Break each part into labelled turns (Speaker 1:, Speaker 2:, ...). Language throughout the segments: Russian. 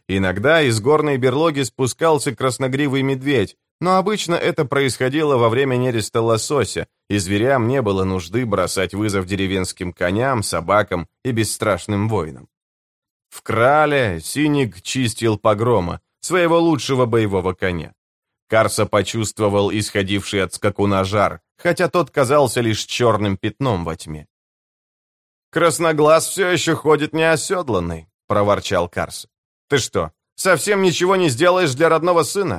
Speaker 1: Иногда из горной берлоги спускался красногривый медведь, но обычно это происходило во время нереста лосося, и зверям не было нужды бросать вызов деревенским коням, собакам и бесстрашным воинам. В Крале Синик чистил Погрома, своего лучшего боевого коня. Карса почувствовал исходивший от скакуна жар, хотя тот казался лишь черным пятном во тьме. «Красноглаз все еще ходит неоседланный», — проворчал Карса. «Ты что, совсем ничего не сделаешь для родного сына?»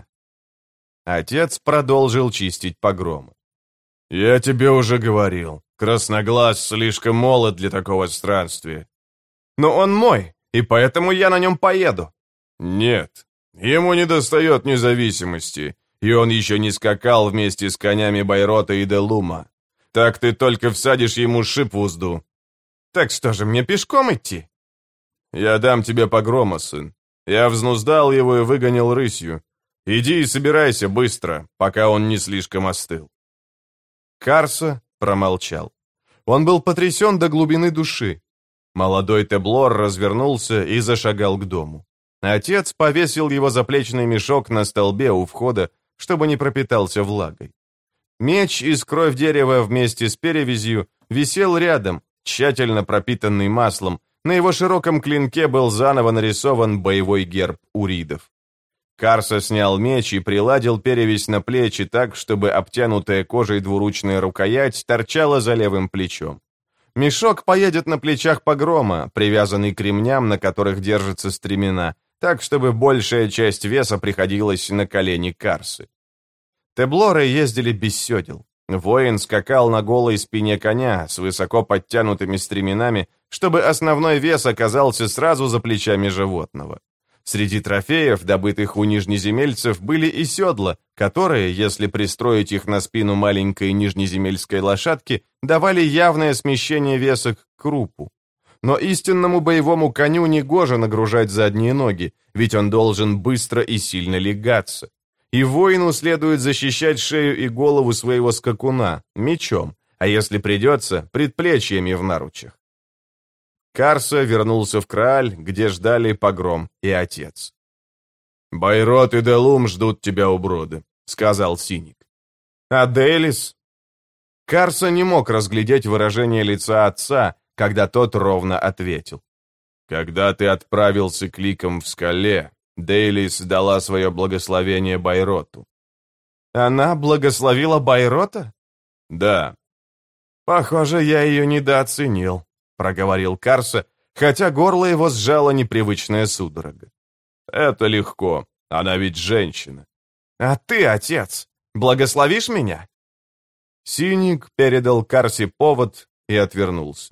Speaker 1: Отец продолжил чистить Погрома. «Я тебе уже говорил, Красноглаз слишком молод для такого странствия». «Но он мой, и поэтому я на нем поеду». «Нет, ему недостает независимости, и он еще не скакал вместе с конями Байрота и Делума. Так ты только всадишь ему шип в узду». «Так что же, мне пешком идти?» «Я дам тебе Погрома, сын. Я взнуздал его и выгонил рысью. Иди и собирайся быстро, пока он не слишком остыл». Карса промолчал. Он был потрясен до глубины души. Молодой Теблор развернулся и зашагал к дому. Отец повесил его заплечный мешок на столбе у входа, чтобы не пропитался влагой. Меч из кровь дерева вместе с перевязью висел рядом, тщательно пропитанный маслом. На его широком клинке был заново нарисован боевой герб уридов. Карса снял меч и приладил перевязь на плечи так, чтобы обтянутая кожей двуручная рукоять торчала за левым плечом. Мешок поедет на плечах Погрома, привязанный к ремням, на которых держатся стремена, так, чтобы большая часть веса приходилась на колени Карсы. Теблоры ездили без седел. Воин скакал на голой спине коня с высоко подтянутыми стременами, чтобы основной вес оказался сразу за плечами животного. Среди трофеев, добытых у нижнеземельцев, были и седла, которые, если пристроить их на спину маленькой нижнеземельской лошадки, давали явное смещение веса к крупу. Но истинному боевому коню негоже нагружать задние ноги, ведь он должен быстро и сильно легаться. И воину следует защищать шею и голову своего скакуна мечом, а если придется, предплечьями в наручах. Карса вернулся в Крааль, где ждали Погром и отец. «Байрот и Делум ждут тебя у брода», — сказал Синик. «А Дейлис?» Карса не мог разглядеть выражение лица отца, когда тот ровно ответил. «Когда ты отправился к ликам в скале, Дейлис дала свое благословение Байроту». «Она благословила Байрота?» «Да». «Похоже, я ее недооценил», — проговорил Карса, хотя горло его сжало непривычная судорога. «Это легко, она ведь женщина». «А ты, отец, благословишь меня?» Синик передал Карсе повод и отвернулся.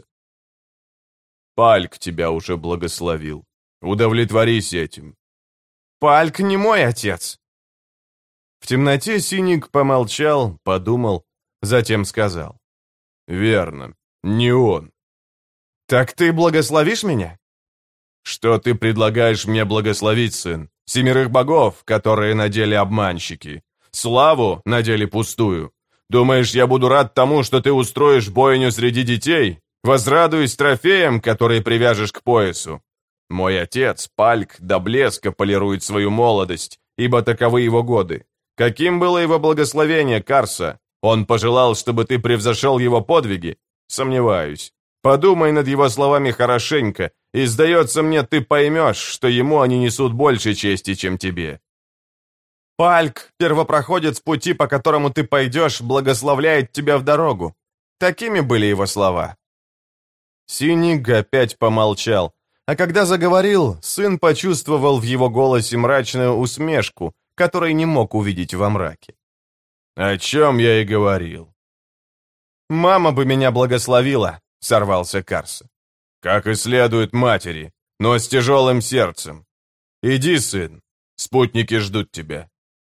Speaker 1: «Пальк тебя уже благословил. Удовлетворись этим». «Пальк не мой отец». В темноте Синик помолчал, подумал, затем сказал. «Верно, не он». «Так ты благословишь меня?» «Что ты предлагаешь мне благословить, сын? 7 богов, которые надели обманщики. Славу надели пустую. Думаешь, я буду рад тому, что ты устроишь бойню среди детей? Возрадуюсь трофеям, которые привяжешь к поясу. Мой отец, Пальк, до блеска полирует свою молодость, ибо таковы его годы. Каким было его благословение, Карса? Он пожелал, чтобы ты превзошел его подвиги? Сомневаюсь. Подумай над его словами хорошенько, и, сдается мне, ты поймешь, что ему они несут больше чести, чем тебе». «Пальк, первопроходец пути, по которому ты пойдешь, благословляет тебя в дорогу». Такими были его слова. Синик опять помолчал, а когда заговорил, сын почувствовал в его голосе мрачную усмешку, которой не мог увидеть во мраке. «О чем я и говорил». «Мама бы меня благословила», — сорвался Карса. «Как и следует матери, но с тяжелым сердцем. Иди, сын, спутники ждут тебя».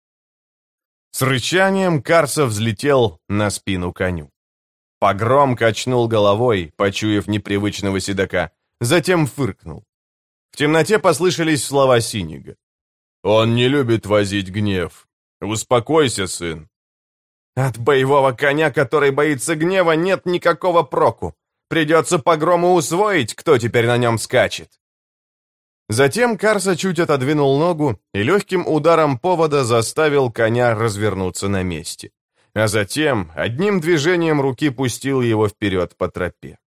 Speaker 1: С рычанием Карса взлетел на спину коню. Погром качнул головой, почуяв непривычного седока, затем фыркнул. В темноте послышались слова Синига. «Он не любит возить гнев. Успокойся, сын». «От боевого коня, который боится гнева, нет никакого проку. Придется Погрому усвоить, кто теперь на нем скачет». Затем Карса чуть отодвинул ногу и легким ударом повода заставил коня развернуться на месте. А затем одним движением руки пустил его вперед по тропе.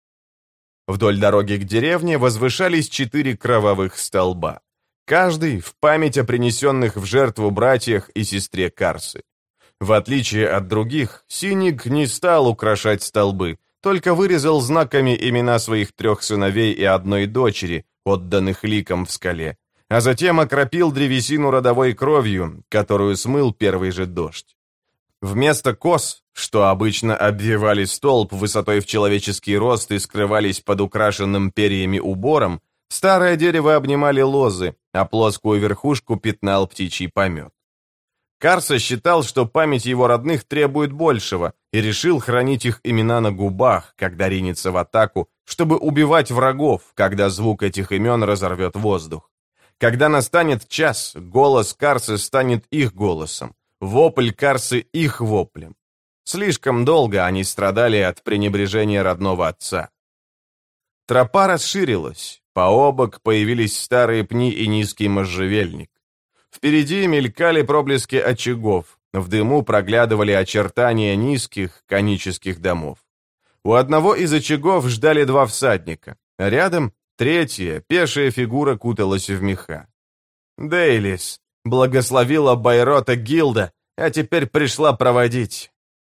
Speaker 1: Вдоль дороги к деревне возвышались 4 кровавых столба, каждый в память о принесенных в жертву братьях и сестре Карсы. В отличие от других, Синик не стал украшать столбы, только вырезал знаками имена своих 3 сыновей и 1 дочери, отданных ликом в скале, а затем окропил древесину родовой кровью, которую смыл первый же дождь. Вместо кос, что обычно обвивали столб высотой в человеческий рост и скрывались под украшенным перьями убором, старое дерево обнимали лозы, а плоскую верхушку пятнал птичий помет. Карса считал, что память его родных требует большего, и решил хранить их имена на губах, когда ринется в атаку, чтобы убивать врагов, когда звук этих имен разорвет воздух. Когда настанет час, голос Карсы станет их голосом, вопль Карсы их воплем. Слишком долго они страдали от пренебрежения родного отца. Тропа расширилась, пообок появились старые пни и низкий можжевельник. Впереди мелькали проблески очагов, в дыму проглядывали очертания низких конических домов. У одного из очагов ждали 2 всадника, а рядом 3-я, пешая фигура куталась в меха. Дейлис благословила Байрота Гилда, а теперь пришла проводить.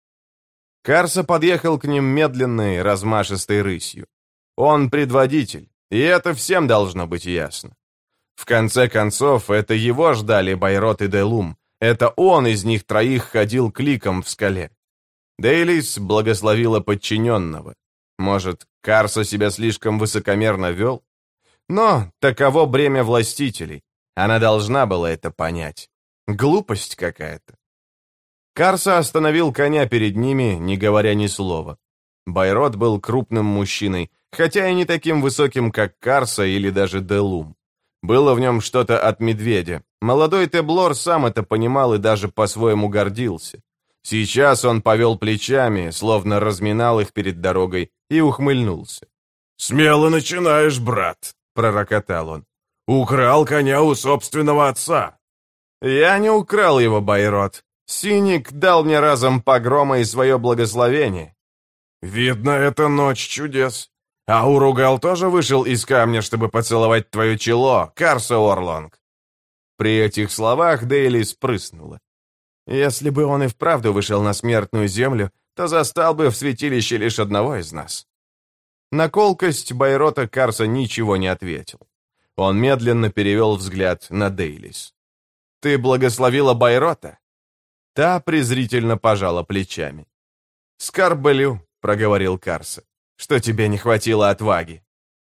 Speaker 1: Карса подъехал к ним медленной, размашистой рысью. Он предводитель, и это всем должно быть ясно. В конце концов, это его ждали Байрот и Делум. Это он из них 3 ходил к ликам в скале. Дейлис благословила подчиненного. Может, Карса себя слишком высокомерно вел? Но таково бремя властителей. Она должна была это понять. Глупость какая-то. Карса остановил коня перед ними, не говоря ни слова. Байрот был крупным мужчиной, хотя и не таким высоким, как Карса или даже Делум. Было в нем что-то от медведя. Молодой Теблор сам это понимал и даже по-своему гордился. Сейчас он повел плечами, словно разминал их перед дорогой, и ухмыльнулся.
Speaker 2: «Смело начинаешь, брат», — пророкотал он. «Украл коня у собственного отца».
Speaker 1: «Я не украл его, Байрот. Синик дал мне разом погрома и свое благословение».
Speaker 2: «Видно, это ночь чудес. А Уругал тоже вышел из камня, чтобы поцеловать твое чело, Карса Орлонг».
Speaker 1: При этих словах Дейли спрыснула. «Если бы он и вправду вышел на смертную землю, то застал бы в святилище лишь одного из нас». На колкость Байрота Карса ничего не ответил. Он медленно перевел взгляд на Дейлис. «Ты благословила Байрота?» Та презрительно пожала плечами. «Скорблю», — проговорил Карса, — «что тебе не хватило отваги».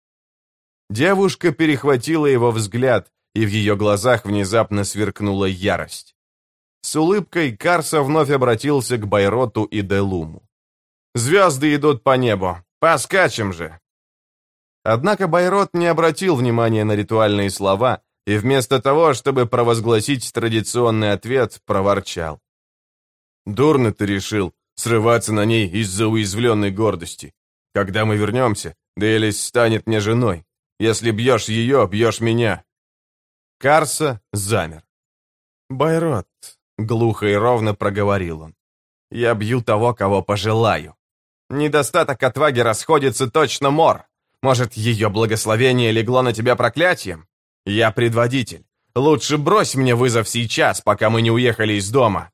Speaker 1: Девушка перехватила его взгляд, и в ее глазах внезапно сверкнула ярость. С улыбкой Карса вновь обратился к Байроту и Делуму. «Звезды идут по небу, поскачем же!» Однако Байрот не обратил внимания на ритуальные слова и вместо того, чтобы провозгласить традиционный ответ, проворчал. «Дурно ты решил срываться на ней из-за уязвленной гордости. Когда мы вернемся, Дейлис станет мне женой. Если бьешь ее, бьешь меня». Карса замер. «Байрот», — глухо и ровно проговорил он, — «я бью того, кого пожелаю. Недостаток отваги расходится точно мор. Может, ее благословение легло на тебя проклятием? Я предводитель. Лучше брось мне вызов сейчас, пока мы не уехали из дома».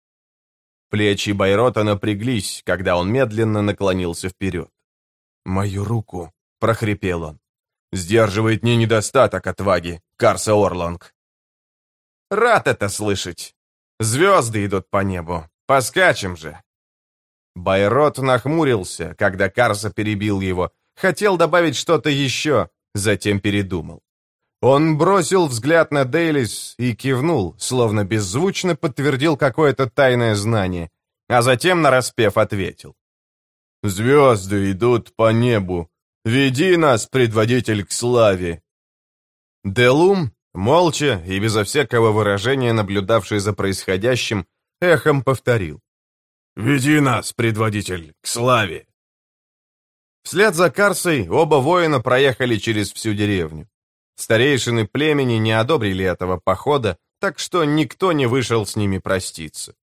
Speaker 1: Плечи Байрота напряглись, когда он медленно наклонился вперед. «Мою руку», — прохрипел он, — «сдерживает не недостаток отваги, Карса Орлонг». «Рад это слышать. Звезды идут по небу. Поскачем же». Байрот нахмурился, когда Карса перебил его, хотел добавить что-то еще, затем передумал. Он бросил взгляд на Дейлис и кивнул, словно беззвучно подтвердил какое-то тайное знание, а затем нараспев ответил. «Звезды идут по небу. Веди нас, предводитель, к славе». Делум, молча и безо всякого выражения, наблюдавший за происходящим, эхом повторил.
Speaker 2: «Веди нас, предводитель, к славе».
Speaker 1: Вслед за Карсой оба воина проехали через всю деревню. Старейшины племени не одобрили этого похода, так что никто не вышел с ними проститься.